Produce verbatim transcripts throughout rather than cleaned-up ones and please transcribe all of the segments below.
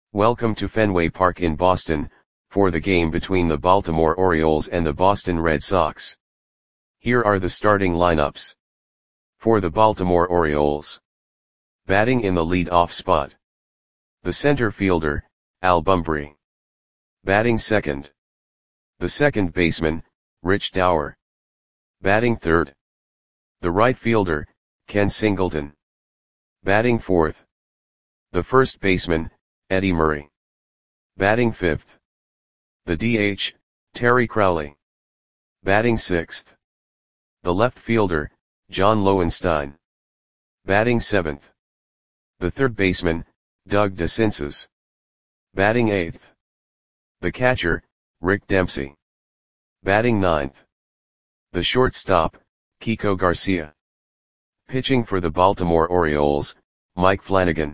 Welcome to Fenway Park in Boston, for the game between the Baltimore Orioles and the Boston Red Sox. Here are the starting lineups. For the Baltimore Orioles. Batting in the lead-off spot. The center fielder, Al Bumbry. Batting second. The second baseman, Rich Dauer. Batting third. The right fielder, Ken Singleton. Batting fourth. The first baseman, Eddie Murray. Batting fifth. The D H, Terry Crowley. Batting sixth. The left fielder, John Lowenstein. Batting seventh. The third baseman, Doug DeCinces. Batting eighth. The catcher, Rick Dempsey. Batting ninth. The shortstop, Kiko Garcia. Pitching for the Baltimore Orioles, Mike Flanagan.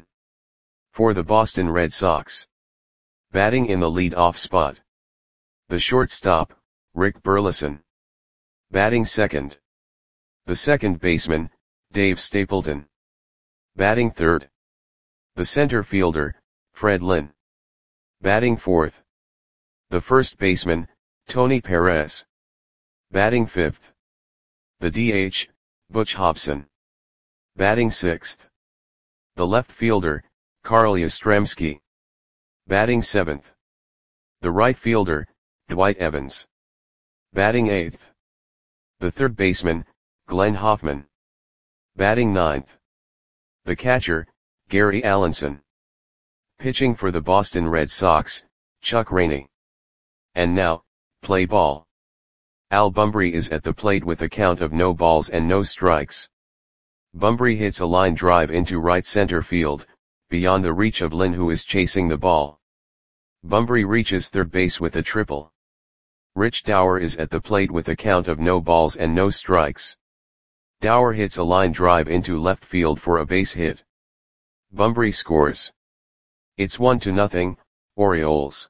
For the Boston Red Sox. Batting in the lead-off spot. The shortstop, Rick Burleson. Batting second. The second baseman, Dave Stapleton. Batting third. The center fielder, Fred Lynn. Batting fourth. The first baseman, Tony Perez. Batting fifth. The D H, Butch Hobson. Batting sixth. The left fielder, Carl Yastrzemski. Batting seventh. The right fielder, Dwight Evans. Batting eighth. The third baseman, Glenn Hoffman. Batting ninth. The catcher, Gary Allenson. Pitching for the Boston Red Sox, Chuck Rainey. And now, play ball. Al Bumbry is at the plate with a count of no balls and no strikes. Bumbry hits a line drive into right center field, beyond the reach of Lynn, who is chasing the ball. Bumbry reaches third base with a triple. Rich Dauer is at the plate with a count of no balls and no strikes. Dauer hits a line drive into left field for a base hit. Bumbry scores. It's one to nothing, Orioles.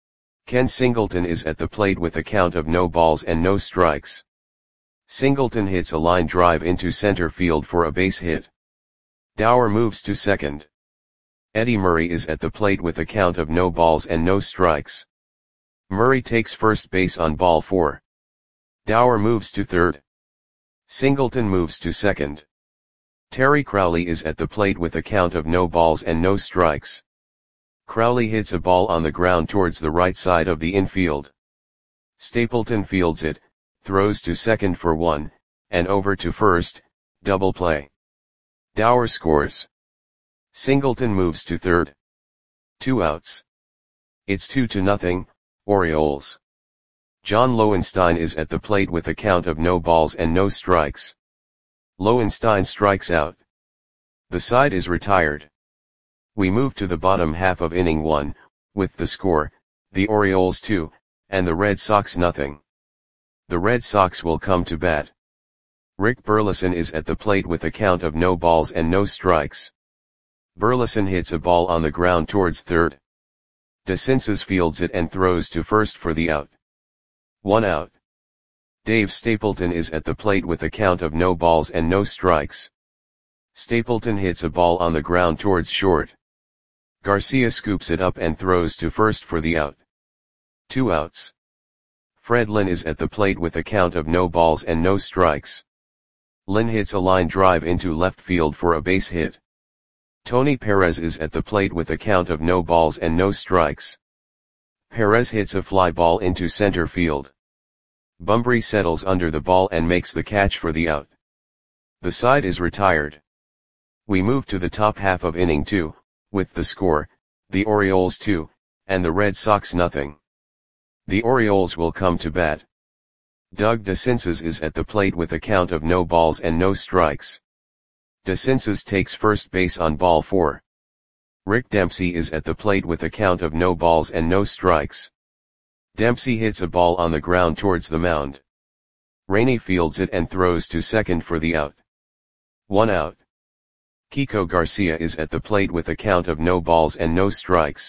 Ken Singleton is at the plate with a count of no balls and no strikes. Singleton hits a line drive into center field for a base hit. Dauer moves to second. Eddie Murray is at the plate with a count of no balls and no strikes. Murray takes first base on ball four. Dauer moves to third. Singleton moves to second. Terry Crowley is at the plate with a count of no balls and no strikes. Crowley hits a ball on the ground towards the right side of the infield. Stapleton fields it, throws to second for one, and over to first, double play. Dauer scores. Singleton moves to third. Two outs. It's two to nothing, Orioles. John Lowenstein is at the plate with a count of no balls and no strikes. Lowenstein strikes out. The side is retired. We move to the bottom half of inning one, with the score, the Orioles two, and the Red Sox nothing. The Red Sox will come to bat. Rick Burleson is at the plate with a count of no balls and no strikes. Burleson hits a ball on the ground towards third. DeCinces fields it and throws to first for the out. One out. Dave Stapleton is at the plate with a count of no balls and no strikes. Stapleton hits a ball on the ground towards short. Garcia scoops it up and throws to first for the out. Two outs. Fred Lynn is at the plate with a count of no balls and no strikes. Lynn hits a line drive into left field for a base hit. Tony Perez is at the plate with a count of no balls and no strikes. Perez hits a fly ball into center field. Bumbry settles under the ball and makes the catch for the out. The side is retired. We move to the top half of inning two, with the score, the Orioles two, and the Red Sox nothing. The Orioles will come to bat. Doug DeCinces is at the plate with a count of no balls and no strikes. DeCinces takes first base on ball four. Rick Dempsey is at the plate with a count of no balls and no strikes. Dempsey hits a ball on the ground towards the mound. Rainey fields it and throws to second for the out. One out. Kiko Garcia is at the plate with a count of no balls and no strikes.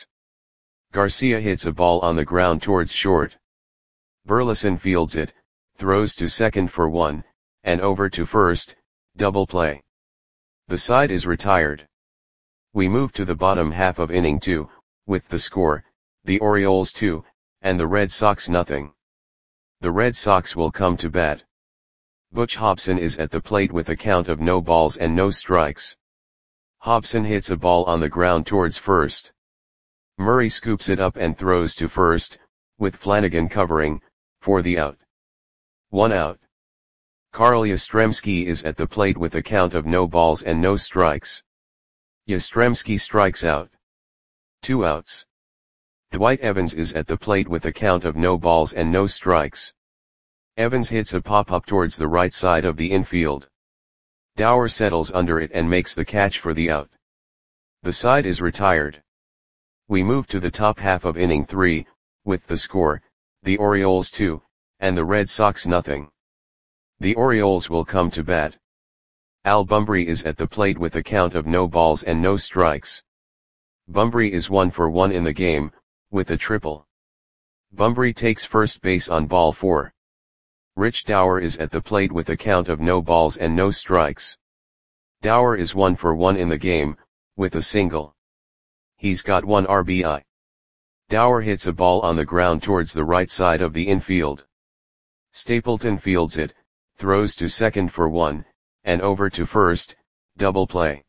Garcia hits a ball on the ground towards short. Burleson fields it, throws to second for one, and over to first, double play. The side is retired. We move to the bottom half of inning two, with the score, the Orioles two, and the Red Sox nothing. The Red Sox will come to bat. Butch Hobson is at the plate with a count of no balls and no strikes. Hobson hits a ball on the ground towards first. Murray scoops it up and throws to first, with Flanagan covering, for the out. One out. Carl Yastrzemski is at the plate with a count of no balls and no strikes. Yastrzemski strikes out. Two outs. Dwight Evans is at the plate with a count of no balls and no strikes. Evans hits a pop-up towards the right side of the infield. Dower settles under it and makes the catch for the out. The side is retired. We move to the top half of inning three, with the score, the Orioles two, and the Red Sox nothing. The Orioles will come to bat. Al Bumbry is at the plate with a count of no balls and no strikes. Bumbry is one for one in the game, with a triple. Bumbry takes first base on ball four. Rich Dower is at the plate with a count of no balls and no strikes. Dower is one for one in the game, with a single. He's got one R B I. Dower hits a ball on the ground towards the right side of the infield. Stapleton fields it, throws to second for one, and over to first, double play.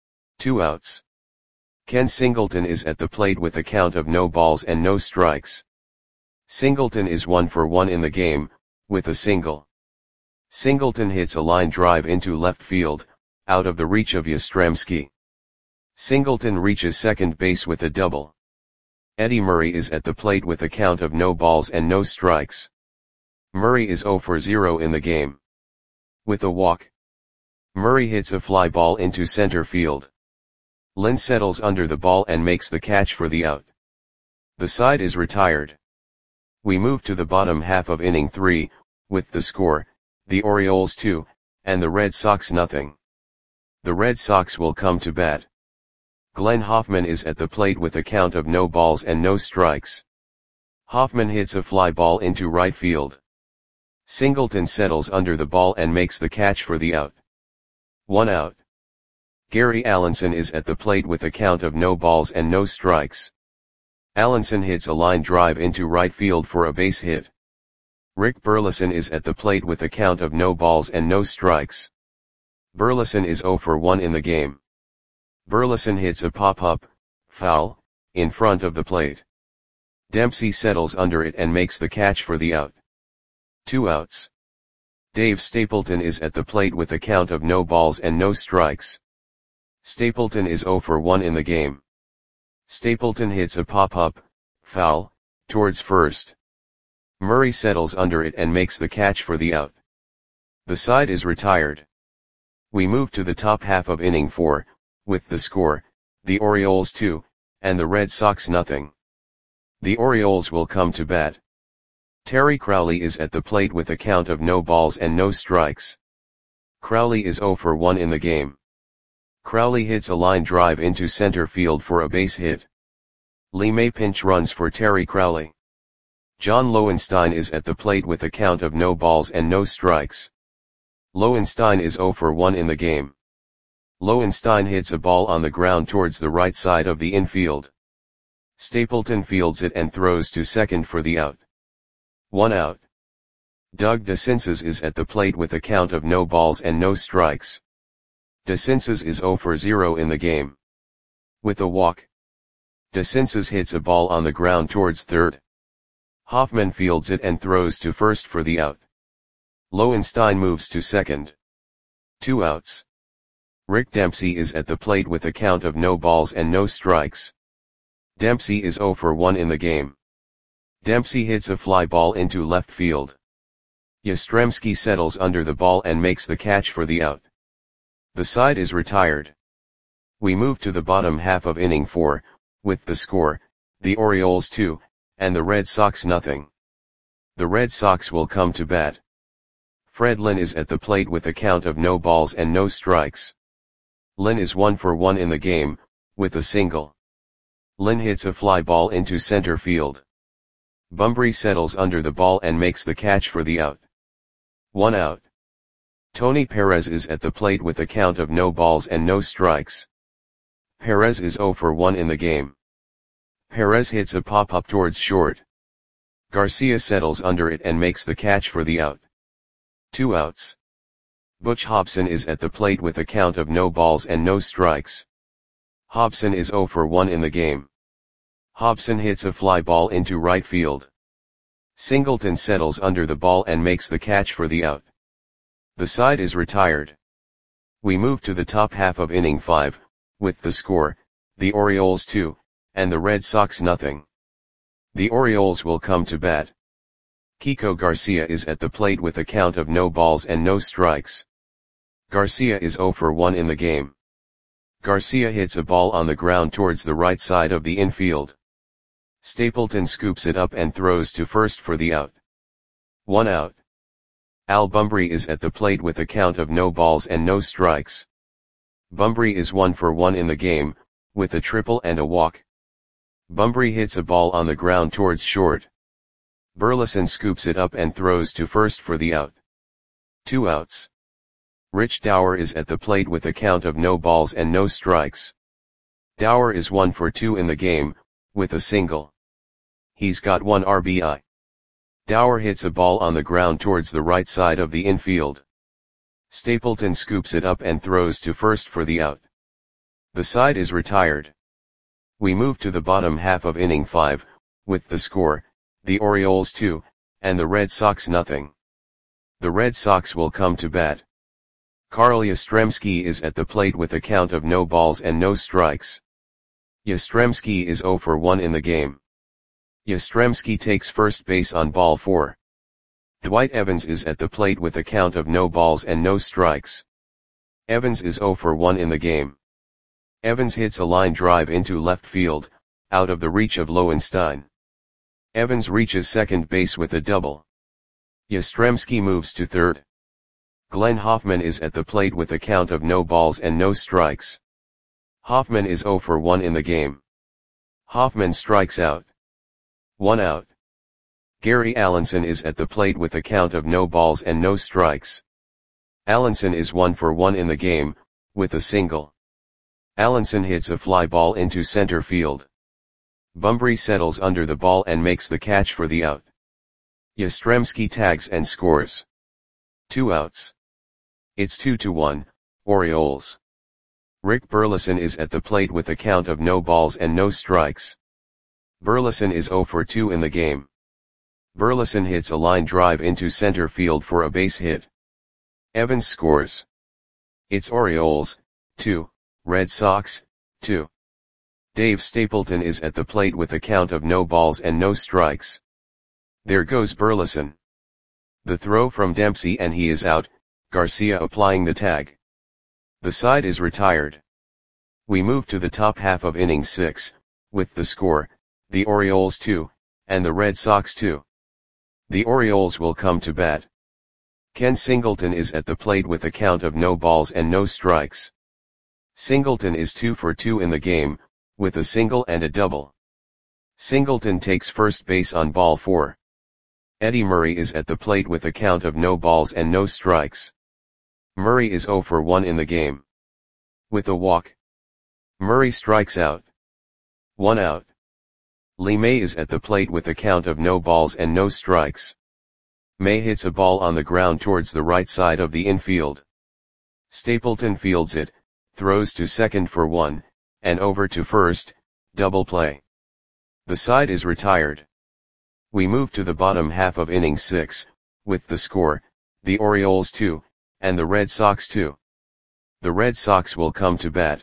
Two outs. Ken Singleton is at the plate with a count of no balls and no strikes. Singleton is one for one in the game, with a single. Singleton hits a line drive into left field, out of the reach of Yastrzemski. Singleton reaches second base with a double. Eddie Murray is at the plate with a count of no balls and no strikes. Murray is zero for zero in the game. With a walk. Murray hits a fly ball into center field. Lynn settles under the ball and makes the catch for the out. The side is retired. We move to the bottom half of inning three, with the score, the Orioles two, and the Red Sox nothing. The Red Sox will come to bat. Glenn Hoffman is at the plate with a count of no balls and no strikes. Hoffman hits a fly ball into right field. Singleton settles under the ball and makes the catch for the out. One out. Gary Allenson is at the plate with a count of no balls and no strikes. Allenson hits a line drive into right field for a base hit. Rick Burleson is at the plate with a count of no balls and no strikes. Burleson is zero for one in the game. Burleson hits a pop-up, foul, in front of the plate. Dempsey settles under it and makes the catch for the out. Two outs. Dave Stapleton is at the plate with a count of no balls and no strikes. Stapleton is zero for one in the game. Stapleton hits a pop-up, foul, towards first. Murray settles under it and makes the catch for the out. The side is retired. We move to the top half of inning four, with the score, the Orioles two, and the Red Sox nothing. The Orioles will come to bat. Terry Crowley is at the plate with a count of no balls and no strikes. Crowley is zero for one in the game. Crowley hits a line drive into center field for a base hit. Lee May pinch runs for Terry Crowley. John Lowenstein is at the plate with a count of no balls and no strikes. Lowenstein is zero for one in the game. Lowenstein hits a ball on the ground towards the right side of the infield. Stapleton fields it and throws to second for the out. One out. Doug DeCinces is at the plate with a count of no balls and no strikes. DeCinces is zero for zero in the game. With a walk. DeCinces hits a ball on the ground towards third. Hoffman fields it and throws to first for the out. Lowenstein moves to second. Two outs. Rick Dempsey is at the plate with a count of no balls and no strikes. Dempsey is zero for one in the game. Dempsey hits a fly ball into left field. Yastrzemski settles under the ball and makes the catch for the out. The side is retired. We move to the bottom half of inning four, with the score, the Orioles two, and the Red Sox nothing. The Red Sox will come to bat. Fred Lynn is at the plate with a count of no balls and no strikes. Lynn is one for one in the game, with a single. Lynn hits a fly ball into center field. Bumbry settles under the ball and makes the catch for the out. One out. Tony Perez is at the plate with a count of no balls and no strikes. Perez is zero for one in the game. Perez hits a pop-up towards short. Garcia settles under it and makes the catch for the out. Two outs. Butch Hobson is at the plate with a count of no balls and no strikes. Hobson is oh for one in the game. Hobson hits a fly ball into right field. Singleton settles under the ball and makes the catch for the out. The side is retired. We move to the top half of inning five, with the score, the Orioles two, and the Red Sox nothing. The Orioles will come to bat. Kiko Garcia is at the plate with a count of no balls and no strikes. Garcia is oh for one in the game. Garcia hits a ball on the ground towards the right side of the infield. Stapleton scoops it up and throws to first for the out. One out. Al Bumbry is at the plate with a count of no balls and no strikes. Bumbry is one for one in the game, with a triple and a walk. Bumbry hits a ball on the ground towards short. Burleson scoops it up and throws to first for the out. Two outs. Rich Dower is at the plate with a count of no balls and no strikes. Dower is one for two in the game, with a single. He's got one R B I. Dower hits a ball on the ground towards the right side of the infield. Stapleton scoops it up and throws to first for the out. The side is retired. We move to the bottom half of inning five, with the score, the Orioles two, and the Red Sox nothing. The Red Sox will come to bat. Carl Yastrzemski is at the plate with a count of no balls and no strikes. Yastrzemski is oh for one in the game. Yastrzemski takes first base on ball four. Dwight Evans is at the plate with a count of no balls and no strikes. Evans is oh for one in the game. Evans hits a line drive into left field, out of the reach of Lowenstein. Evans reaches second base with a double. Yastrzemski moves to third. Glenn Hoffman is at the plate with a count of no balls and no strikes. Hoffman is oh for one in the game. Hoffman strikes out. One out. Gary Allenson is at the plate with a count of no balls and no strikes. Allenson is one for one in the game, with a single. Allenson hits a fly ball into center field. Bumbry settles under the ball and makes the catch for the out. Yastrzemski tags and scores. Two outs. It's two to one, Orioles. Rick Burleson is at the plate with a count of no balls and no strikes. Burleson is oh for two in the game. Burleson hits a line drive into center field for a base hit. Evans scores. It's Orioles, two, Red Sox, two. Dave Stapleton is at the plate with a count of no balls and no strikes. There goes Burleson. The throw from Dempsey and he is out, Garcia applying the tag. The side is retired. We move to the top half of inning six, with the score, the Orioles two, and the Red Sox two. The Orioles will come to bat. Ken Singleton is at the plate with a count of no balls and no strikes. Singleton is two for two in the game, with a single and a double. Singleton takes first base on ball four. Eddie Murray is at the plate with a count of no balls and no strikes. Murray is oh for one in the game. With a walk. Murray strikes out. One out. Lee May is at the plate with a count of no balls and no strikes. May hits a ball on the ground towards the right side of the infield. Stapleton fields it, throws to second for one, and over to first, double play. The side is retired. We move to the bottom half of inning six, with the score, the Orioles two, and the Red Sox two. The Red Sox will come to bat.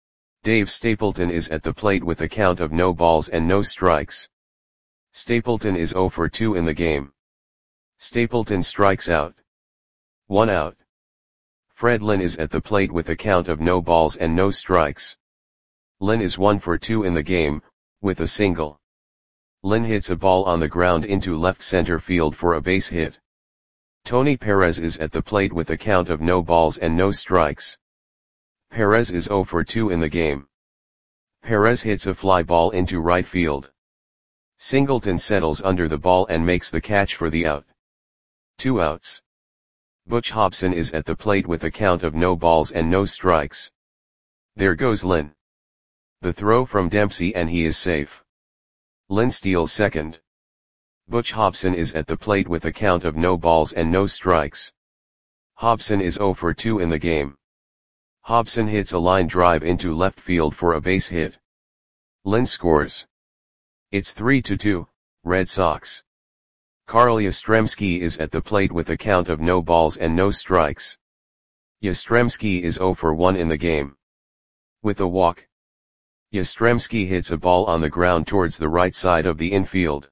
Dave Stapleton is at the plate with a count of no balls and no strikes. Stapleton is oh for two in the game. Stapleton strikes out. One out. Fred Lynn is at the plate with a count of no balls and no strikes. Lynn is one for two in the game, with a single. Lynn hits a ball on the ground into left center field for a base hit. Tony Perez is at the plate with a count of no balls and no strikes. Perez is oh for two in the game. Perez hits a fly ball into right field. Singleton settles under the ball and makes the catch for the out. Two outs. Butch Hobson is at the plate with a count of no balls and no strikes. There goes Lynn. The throw from Dempsey and he is safe. Lynn steals second. Butch Hobson is at the plate with a count of no balls and no strikes. Hobson is zero for two in the game. Hobson hits a line drive into left field for a base hit. Lynn scores. It's three to two, Red Sox. Carl Yastrzemski is at the plate with a count of no balls and no strikes. Yastrzemski is zero for one in the game. With a walk, Yastrzemski hits a ball on the ground towards the right side of the infield.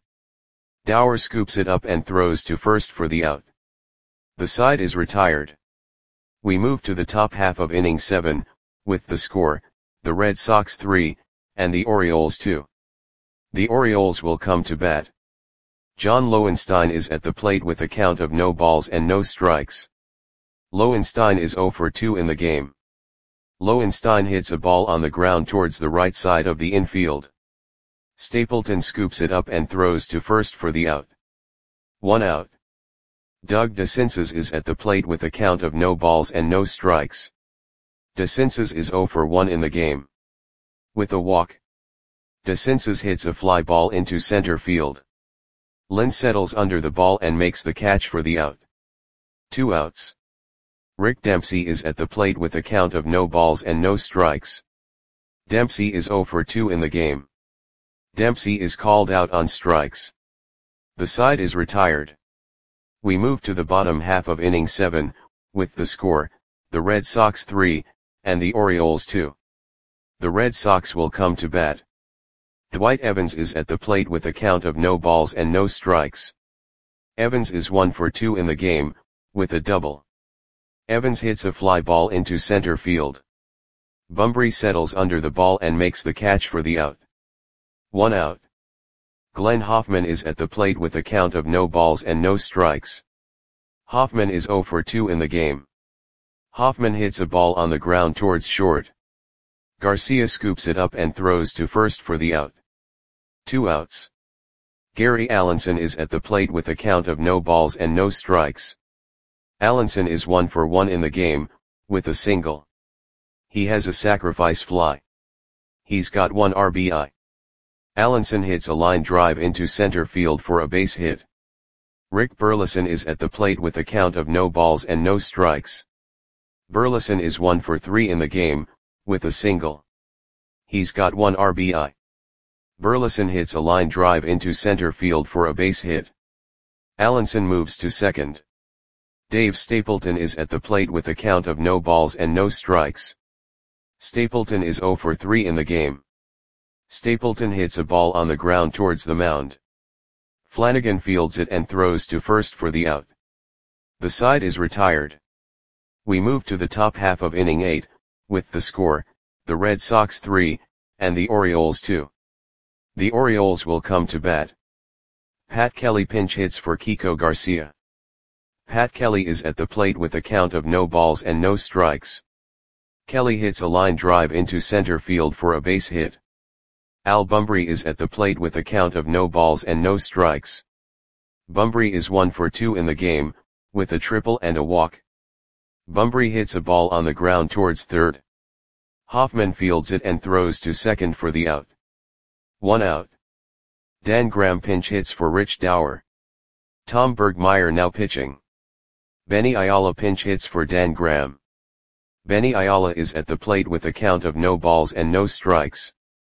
Dower scoops it up and throws to first for the out. The side is retired. We move to the top half of inning seven, with the score, the Red Sox three, and the Orioles two. The Orioles will come to bat. John Lowenstein is at the plate with a count of no balls and no strikes. Lowenstein is zero for two in the game. Lowenstein hits a ball on the ground towards the right side of the infield. Stapleton scoops it up and throws to first for the out. One out. Doug DeCinces is at the plate with a count of no balls and no strikes. DeCinces is zero for one in the game. With a walk, DeCinces hits a fly ball into center field. Lynn settles under the ball and makes the catch for the out. Two outs. Rick Dempsey is at the plate with a count of no balls and no strikes. Dempsey is zero for two in the game. Dempsey is called out on strikes. The side is retired. We move to the bottom half of inning seven, with the score, the Red Sox three, and the Orioles two. The Red Sox will come to bat. Dwight Evans is at the plate with a count of no balls and no strikes. Evans is one for two in the game, with a double. Evans hits a fly ball into center field. Bunbury settles under the ball and makes the catch for the out. One out. Glenn Hoffman is at the plate with a count of no balls and no strikes. Hoffman is zero for two in the game. Hoffman hits a ball on the ground towards short. Garcia scoops it up and throws to first for the out. Two outs. Gary Allenson is at the plate with a count of no balls and no strikes. Allenson is one for one in the game, with a single. He has a sacrifice fly. He's got one R B I. Allenson hits a line drive into center field for a base hit. Rick Burleson is at the plate with a count of no balls and no strikes. Burleson is one for three in the game, with a single. He's got one R B I. Burleson hits a line drive into center field for a base hit. Allenson moves to second. Dave Stapleton is at the plate with a count of no balls and no strikes. Stapleton is zero for three in the game. Stapleton hits a ball on the ground towards the mound. Flanagan fields it and throws to first for the out. The side is retired. We move to the top half of inning eight, with the score, the Red Sox three, and the Orioles two. The Orioles will come to bat. Pat Kelly pinch hits for Kiko Garcia. Pat Kelly is at the plate with a count of no balls and no strikes. Kelly hits a line drive into center field for a base hit. Al Bunbury is at the plate with a count of no balls and no strikes. Bunbury is one for two in the game, with a triple and a walk. Bunbury hits a ball on the ground towards third. Hoffman fields it and throws to second for the out. One out. Dan Graham pinch hits for Rich Dower. Tom Bergmeyer now pitching. Benny Ayala pinch hits for Dan Graham. Benny Ayala is at the plate with a count of no balls and no strikes.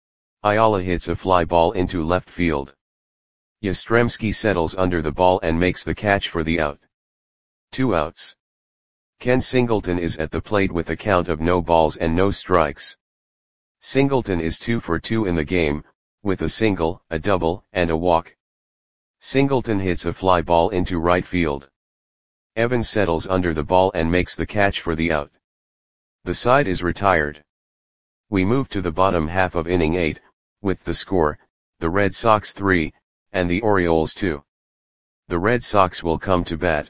Ayala hits a fly ball into left field. Yastrzemski settles under the ball and makes the catch for the out. Two outs. Ken Singleton is at the plate with a count of no balls and no strikes. Singleton is two for two in the game, with a single, a double, and a walk. Singleton hits a fly ball into right field. Evans settles under the ball and makes the catch for the out. The side is retired. We move to the bottom half of inning eight, with the score, the Red Sox three, and the Orioles two. The Red Sox will come to bat.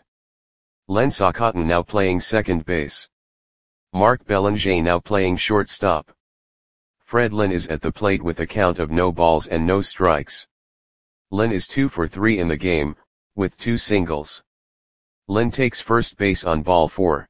Len Socotton now playing second base. Mark Belanger now playing shortstop. Fred Lynn is at the plate with a count of no balls and no strikes. Lynn is two for three in the game, with two singles. Lynn takes first base on ball four.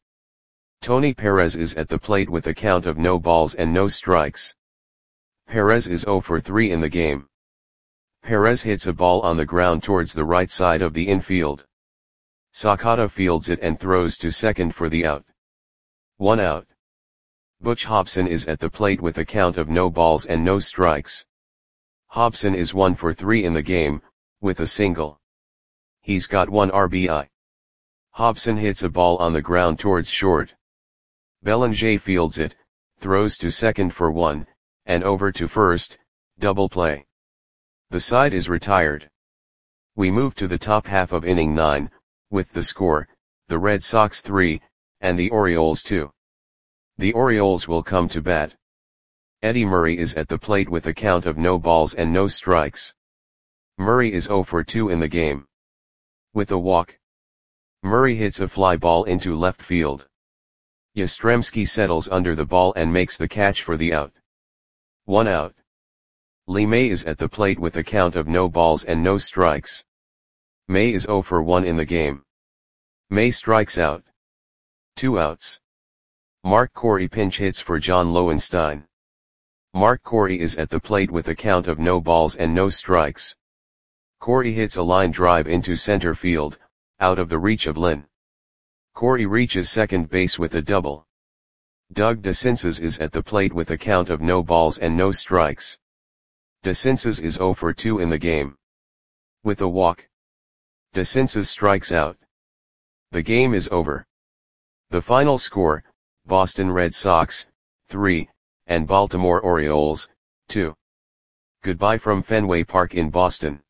Tony Perez is at the plate with a count of no balls and no strikes. Perez is zero for three in the game. Perez hits a ball on the ground towards the right side of the infield. Sakata fields it and throws to second for the out. One out. Butch Hobson is at the plate with a count of no balls and no strikes. Hobson is one for three in the game, with a single. He's got one R B I. Hobson hits a ball on the ground towards short. Belanger fields it, throws to second for one, and over to first, double play. The side is retired. We move to the top half of inning nine, with the score, the Red Sox three, and the Orioles two. The Orioles will come to bat. Eddie Murray is at the plate with a count of no balls and no strikes. Murray is zero for two in the game. With a walk. Murray hits a fly ball into left field. Yastrzemski settles under the ball and makes the catch for the out. One out. Lee May is at the plate with a count of no balls and no strikes. May is zero for one in the game. May strikes out. Two outs. Mark Corey pinch hits for John Lowenstein. Mark Corey is at the plate with a count of no balls and no strikes. Corey hits a line drive into center field, out of the reach of Lynn. Corey reaches second base with a double. Doug DeCinces is at the plate with a count of no balls and no strikes. DeCinces is zero for two in the game. With a walk. DeCinces strikes out. The game is over. The final score, Boston Red Sox, three, and Baltimore Orioles, two. Goodbye from Fenway Park in Boston.